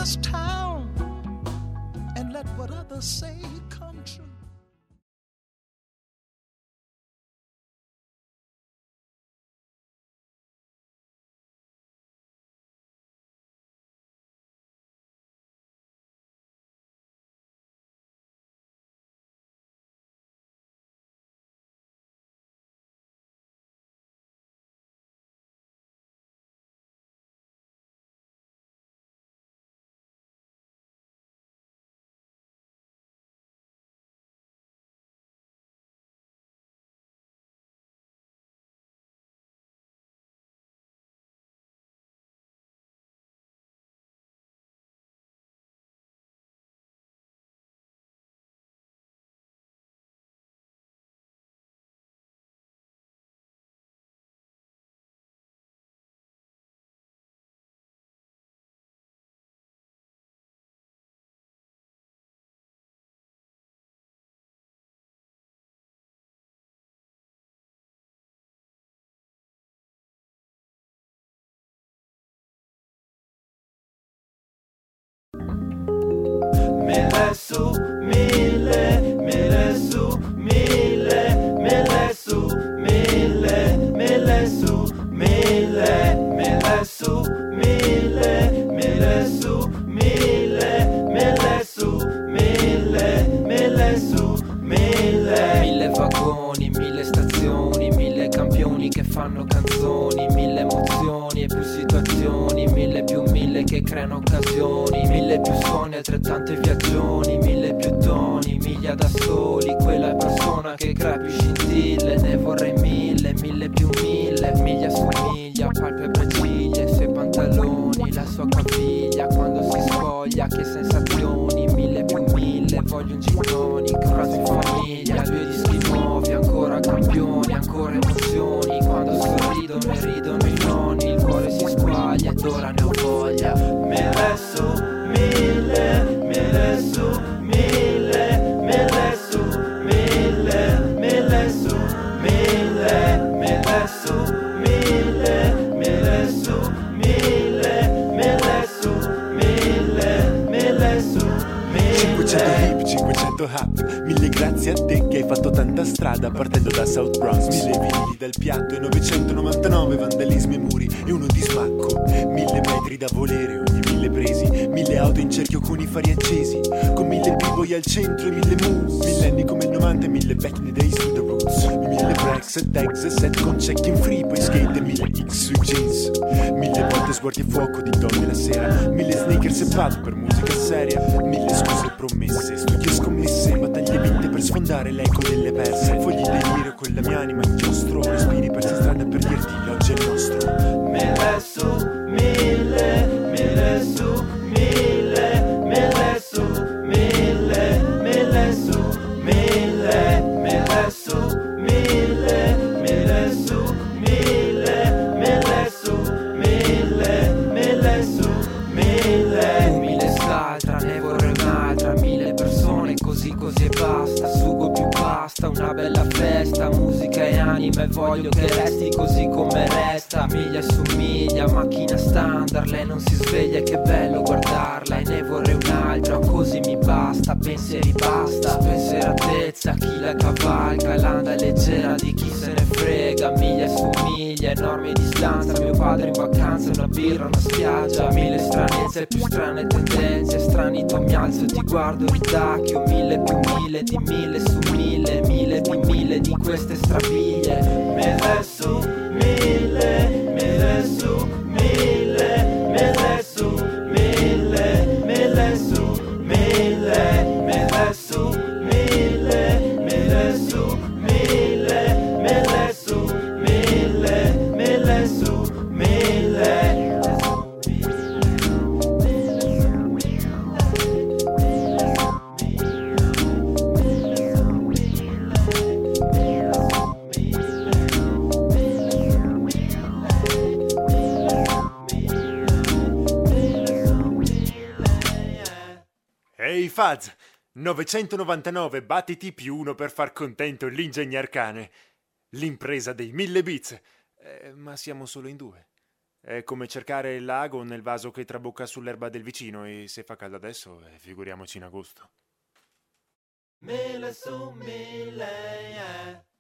this town and let what others say come true. Mille su, mille su, mille su, mille su, mille su, mille su, mille su, mille su, mille vagoni, mille stazioni, mille campioni che fanno canzoni, mille emozioni e più situazioni, mille più mille che creano occasioni, mille più suoni, altrettante viaggioni, mille più doni, miglia da soli, quella persona che crepi scintille, ne vorrei mille, mille più mille, miglia su miglia, palpebre ciglia, i suoi pantaloni, la sua caviglia, quando si spoglia, che sensazioni, mille più mille, voglio un gin tonic, quasi famiglia, due dischi nuovi, ancora campioni, ancora emozioni, quando sorridono e ridono i nonni, il cuore si squaglia ed ora ne ho voglia. Mille su, mille su, mille su, mille su, mille su, mille su, mille su, mille su, 500 hip, 500 hap, mille grazie a te che hai fatto tanta strada partendo da South Bronx, mille vinili dal piatto e 999 vandalismi ai muri e uno di smacco, 1000 metri da volere, ogni 1000 presi, 1000 auto in cerchio con i fari accesi, con 1000 b-boy al centro e 1000 moves, millenni come il 90 e 1000 back in the days to the roots, 1000 breaks e tags e set con check in free, poi skate e 1000 X sui jeans, 1000 volte sguardi a fuoco di donne la sera, 1000 sneakers e pad per musica seria, 1000 scuse e promesse, studi e scommesse, battaglie vinte per sfondare l'eco delle perse, fogli di delirio con la mia anima inchiostro, respiri persi strada per dirti l'oggi è il nostro. Mille su, mille su, mille su, mille su, mille su, mille su, mille su, mille su, mille s'altra, ne vorrei un'altra, 1000 persone così e basta, sugo più pasta, una bella festa, musica e anima e voglio che resti così come resta, miglia su miglia, macchina standard, lei non si sveglia e che bello guardarla e ne vorrei un'altra, così mi basta, pensieri basta, spensieratezza, chi la cavalca, l'anda leggera di chi se ne frega, miglia su miglia, enorme distanza, mio padre in vacanza, una birra, una spiaggia, 1000 stranezze, più strane tendenze, stranito mi alzo e ti guardo ridacchio, 1000 più 1000 di 1000 su 1000, 1000 di 1000 di queste straviglie, mille su, mille su, mille su, mille su, mille su, mille su, mille su, mille su, Ehi Faz, 999 battiti più uno per far contento l'ingegner cane. L'impresa dei 1000 bits. Ma siamo solo in due. È come cercare il lago nel vaso che trabocca sull'erba del vicino e se fa caldo adesso, figuriamoci in agosto. Mille su mille, yeah.